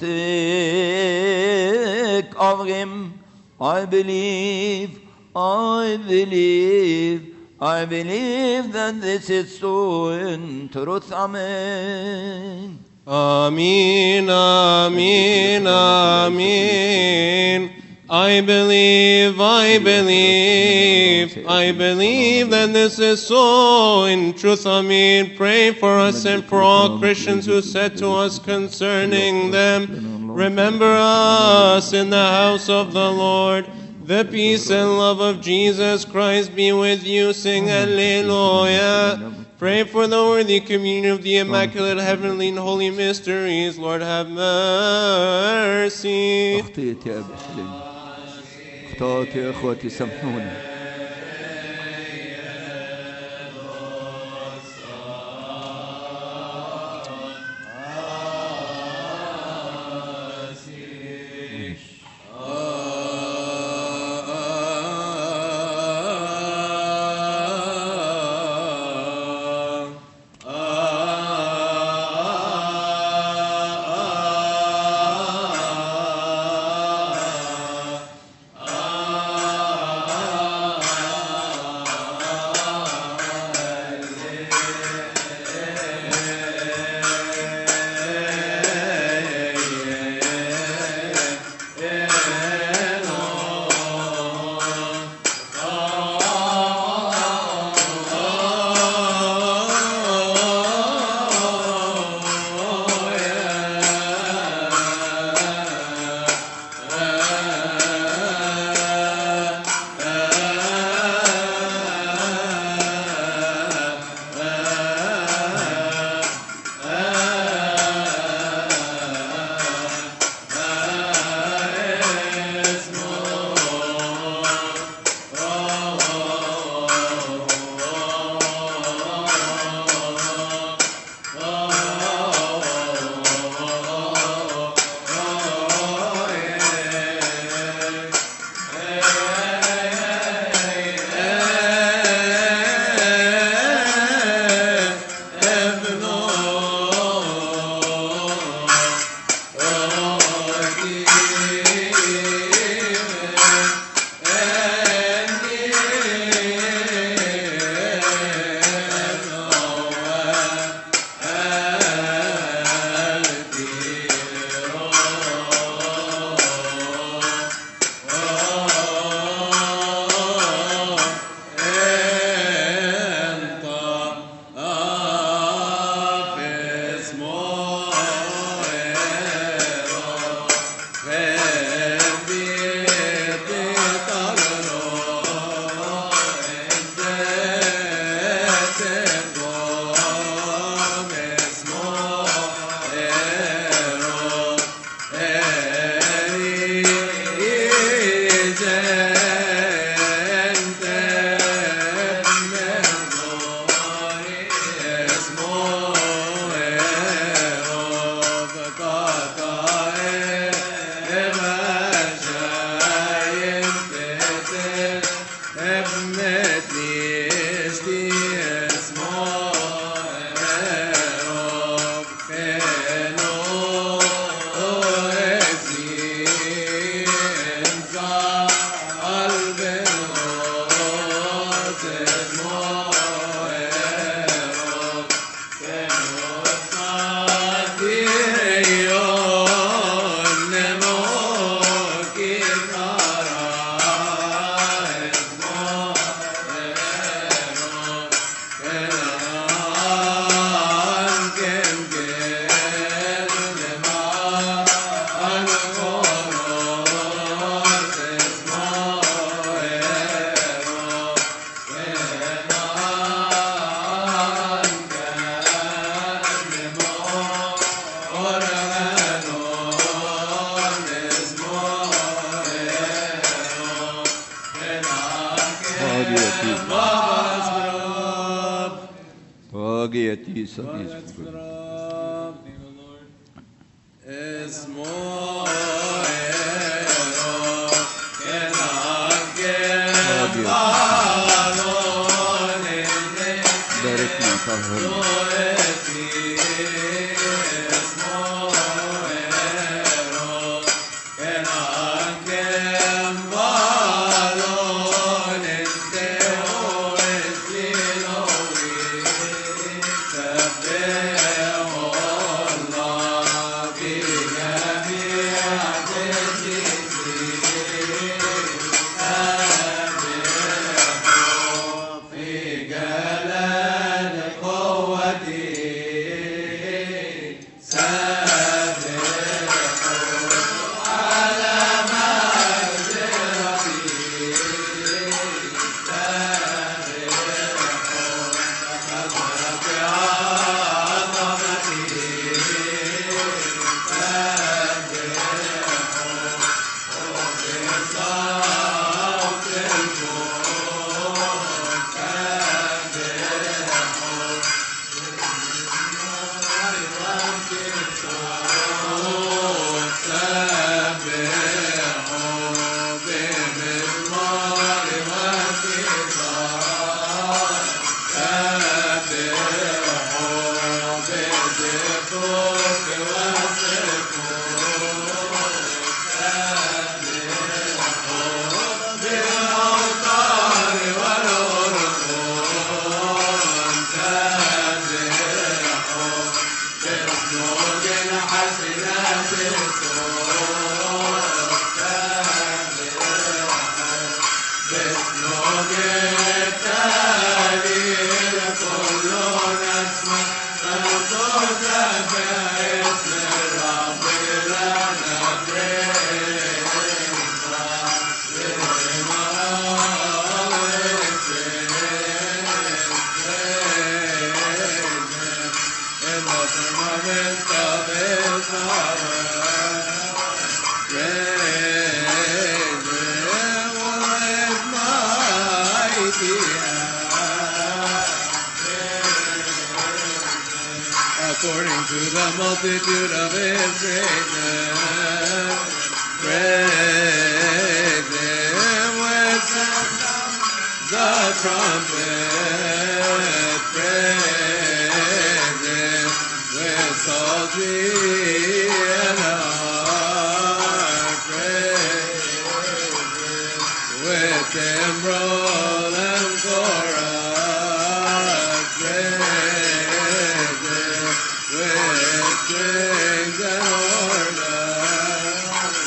partake of him. I believe that this is so in truth. Amen. Amen, amen, amen. I believe that this is so in truth. Amen. Pray for us and for all Christians who said to us concerning them, remember us in the house of the Lord. The peace and love of Jesus Christ be with you. Sing Alleluia. Pray for the worthy communion of the Immaculate Heavenly and Holy Mysteries. Lord, have mercy. أخطيت يا أبي حليم، أخطأت يا أخوتي سامحوني. Vagieti sadis. According to the multitude of his greatness, praise him with the trumpet, praise him with psaltery and harp, praise him with timbrel and chorus, praise him with strings and organ,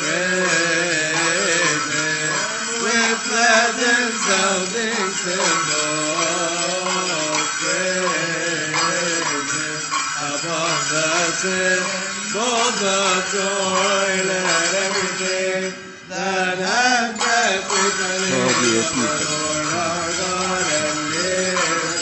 praise him with pleasant sounding cymbals, praise him upon the cymbals of joy. Let everything that has breath praise the Lord our God and live.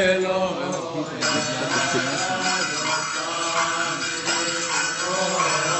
Hallelujah.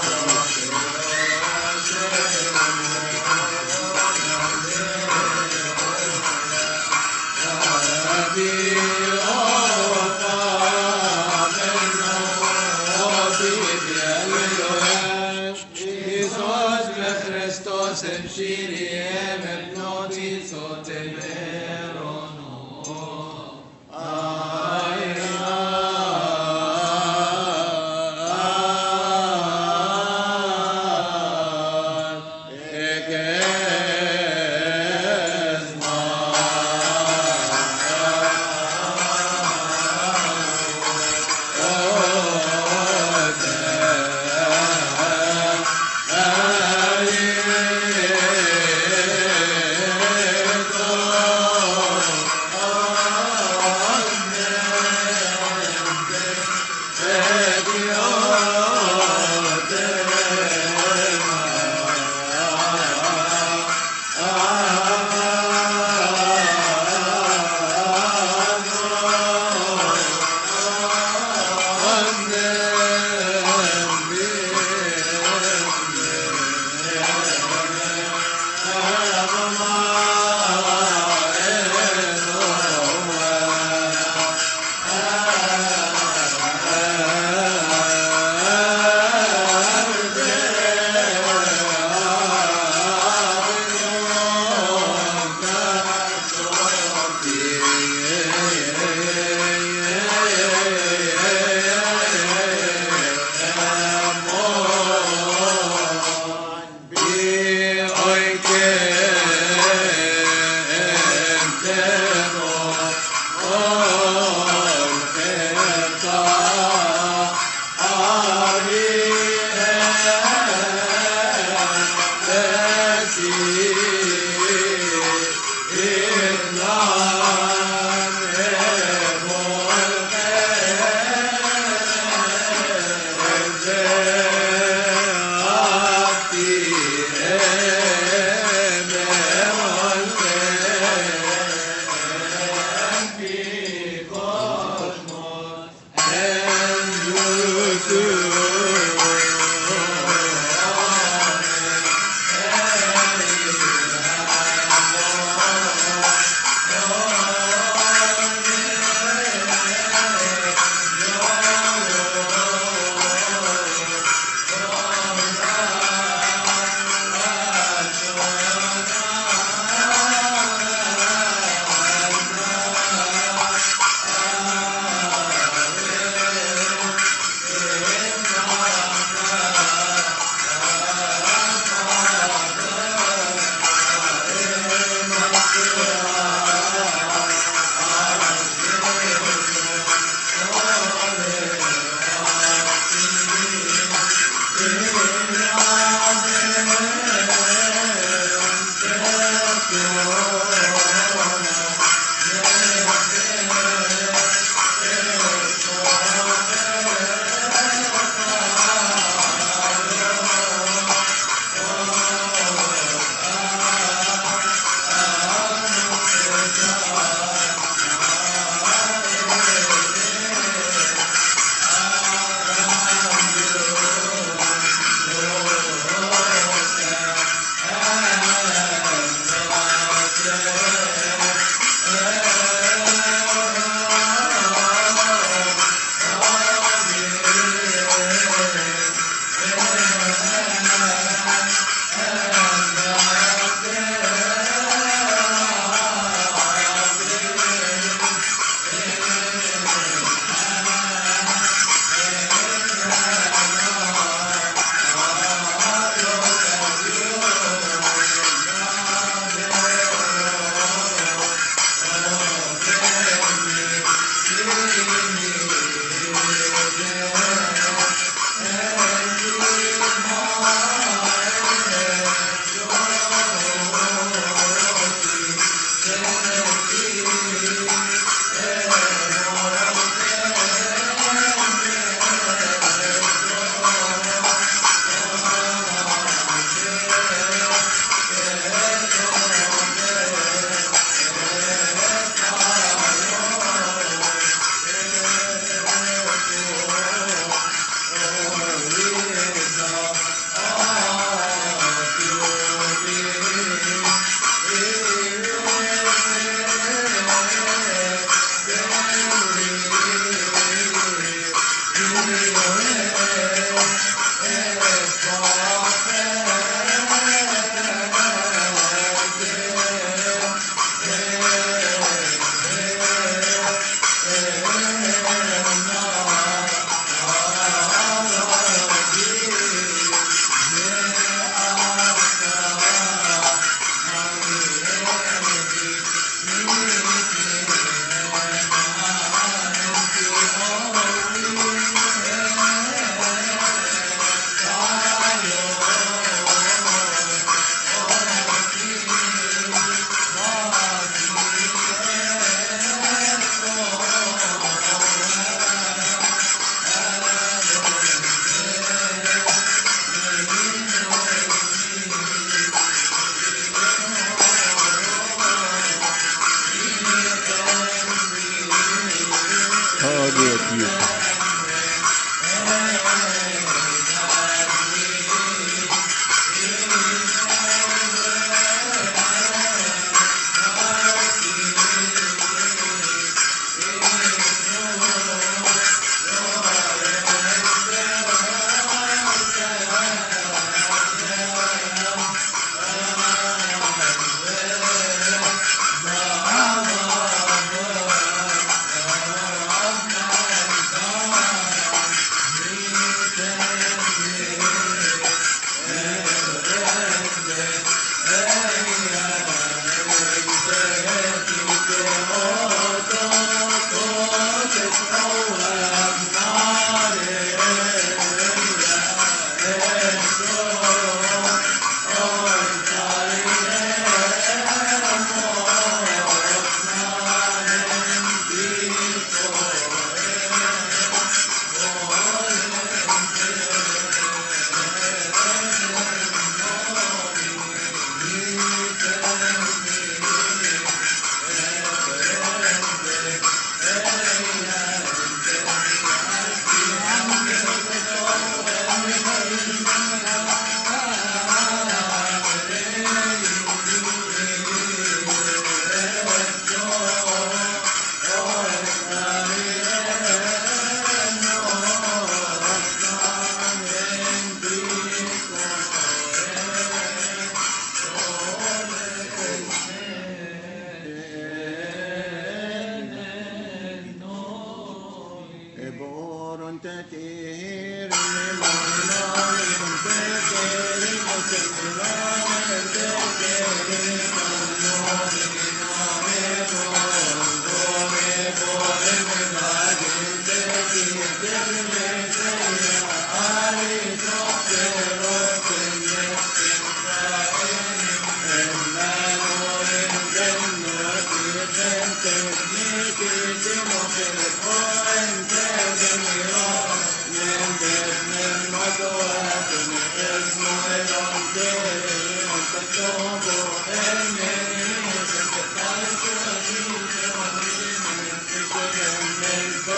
Amen.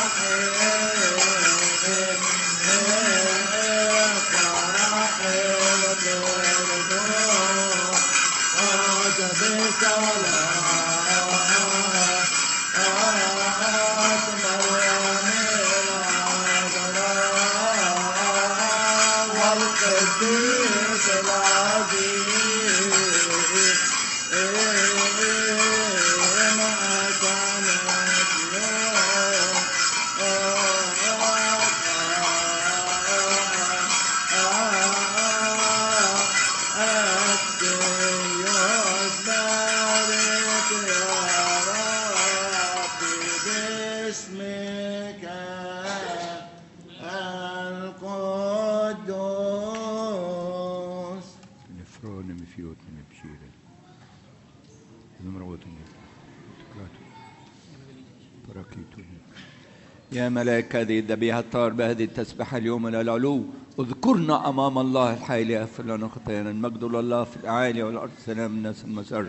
يا ملاك هذه الذبيحة الطاهر بهذه التسبيحة اليوم إلى العلو اذكرنا أمام الله الحي ليغفر لنا خطايانا. المجد لله في الأعالي والأرض سلام الناس المسر.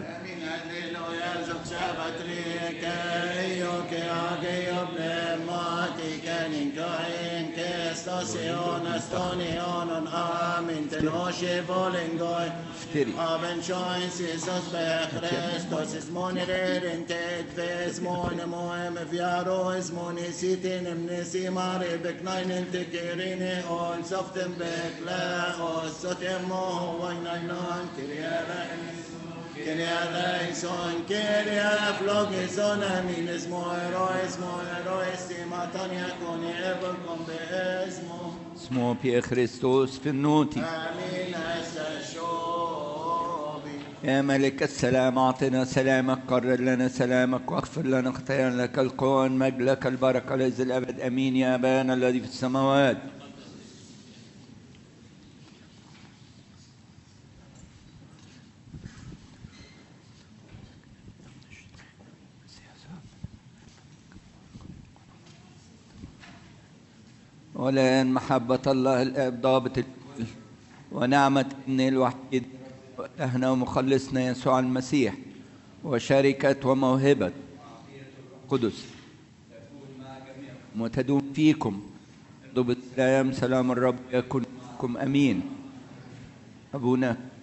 اسمه في خريستوس في النوتي. يا ملك السلام أعطنا سلامك، قرر لنا سلامك واغفر لنا خطايانا. لك القوة والمجد، لك البركة لإلى الأبد. أمين. يا أبانا الذي في السماوات. والآن محبة الله الآب ضابط الكل ونعمة ابنه الوحيد وإلهنا ومخلصنا يسوع المسيح وشركة وموهبة قدس وتدوم فيكم ضبط السلام. سلام الرب يكن معكم. أمين. أبونا